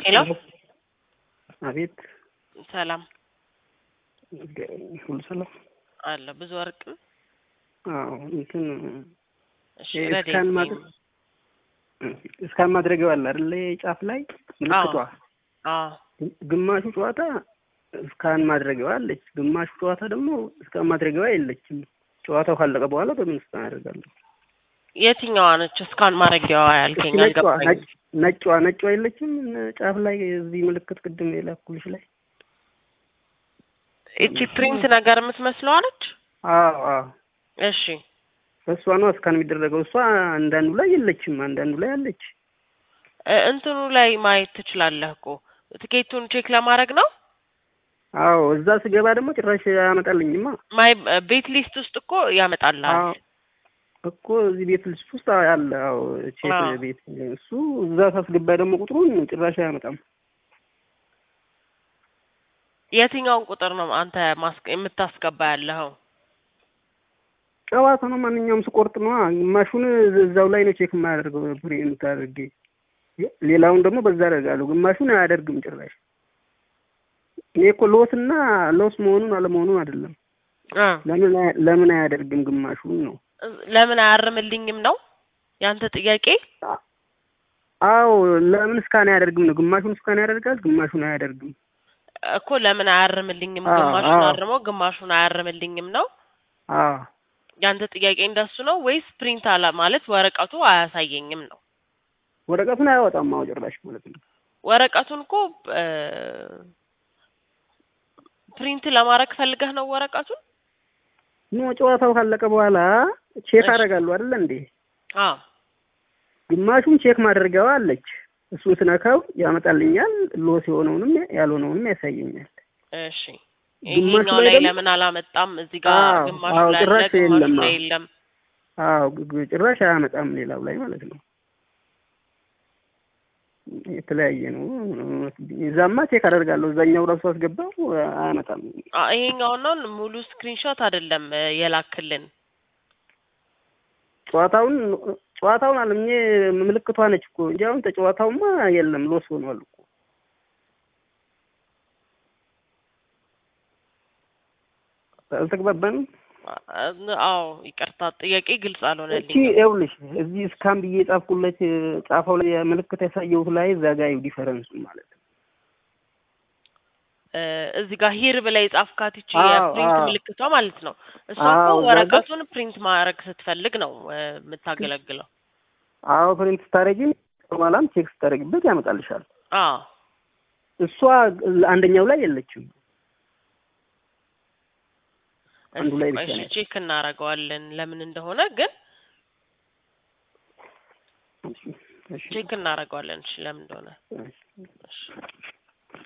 ሄሎ አቤት ሰላም ሁሉ ሰላም አለ ብዙ ወርቅ አዎ እንትን እሺ እስካን ማድረግ አለ አይደል ጫፍ ላይ ምልክቷ ግማሹ ጨዋታ እስካን ማድረግዋ አለች ግማሹ ጨዋታ ደግሞ እስካን ማድረግዋ የለችም ጨዋታው ካለቀ በኋላ በምን እስካን ያደርጋሉ የትኛዋ ነች እስካን ማድረጊያዋ ያልከኝ አልገባኝ ነጯ የለችም ጫፍ ላይ እዚህ ምልክት ቅድም የላኩልሽ ላይ እቺ ፕሪንት ነገር የምትመስለው አለች አዎ እሺ እሷ ነው እስካን የሚደረገው እሷ አንዳንዱ ላይ የለችም አንዳንዱ ላይ አለች እንትኑ ላይ ማየት ትችላለህ እኮ ትኬቱን ቼክ ለማድረግ ነው አዎ እዛ ስገባ ደግሞ ጭራሽ ያመጣልኝማ ማይ ቤት ሊስት ውስጥ እኮ ያመጣልሃል እኮ እዚህ ቤት ሊስት ውስጥ ያለ አዎ ቼክ ቤት እሱ እዛ ሳስገባ ደግሞ ቁጥሩን ጭራሽ አያመጣም የትኛውን ቁጥር ነው አንተ የምታስገባ ያለኸው ጨዋታ ነው ማንኛውም ስቆርጥ ነው ግማሹን እዛው ላይ ነው ቼክ የማያደርገው ፕሪንት አድርጌ ሌላውን ደግሞ በዛ አደርጋለሁ ግማሹን አያደርግም ጭራሽ እኔ እኮ ሎስ መሆኑን አለመሆኑን አይደለም ለምን አያደርግም ግማሹን ነው ለምን አያርምልኝም ነው ያንተ ጥያቄ አዎ ለምን እስካን አያደርግም ነው ግማሹን እስካን ያደርጋል ግማሹን አያደርግም እኮ ለምን አያርምልኝም ግማሹን አርሞ ግማሹን አያርምልኝም ነው ያንተ ጥያቄ እንደሱ ነው ወይስ ፕሪንት አላ ማለት ወረቀቱ አያሳየኝም ነው ወረቀቱን አያወጣም ነው ጭራሽ ማለት ነው ወረቀቱን እኮ ፕሪንት ለማድረግ ፈልገህ ነው ወረቀቱን ነው ጨዋታው ካለቀ በኋላ ቼክ አደርጋለሁ አይደል እንዴ ግማሹን ቼክ ማድረጊያዋ አለች እሱን ስነካው ያመጣልኛል ሎስ የሆነውንም ያልሆነውንም ያሳየኛል እሺ ይሄኛው ላይ ለምን አላመጣም እዚህ ጋር ግማሹ ላይ አለ ግማሹ ላይ የለም አዎ ጭራሽ አያመጣም ሌላው ላይ ማለት ነው የተለያየ ነው እዛማ ቼክ አደርጋለሁ እዛኛው ራሱ አስገባው አያመጣም ይሄኛው ነው ሙሉ ስክሪንሾት አይደለም የላክልን ጨዋታውን አለኝ ምልክቷ ነች እኮ እንጂ አሁን ተጨዋታውማ የለም ሎስ ሆኗል እኮ አልተግባባንም አዎ ይቅርታ ጥያቄ ግልጽ አልሆነልኝም እቺ ይኸውልሽ እዚህ እስካን ብዬ ጻፍኩለት ጻፈው ላይ ምልክት ያሳየው ላይ ዘጋዩ ዲፈረንስ ማለት ነው እዚህ ጋር ሂር ብለህ ጻፍካት እቺ የፕሪንት ምልክቷ ማለት ነው እሷ እኮ ወረቀቱን ፕሪንት ማድረግ ስትፈልግ ነው የምታገለግለው አዎ ፕሪንት ስታረጊም በኋላም ቼክ ስታረጊበት ያመጣልሻል እሷ አንደኛው ላይ የለችም አንዱ ላይ ብቻ ነው ቼክ እናደርገዋለን ለምን እንደሆነ ግን ቼክ እናደርገዋለን እሺ ለምን እንደሆነ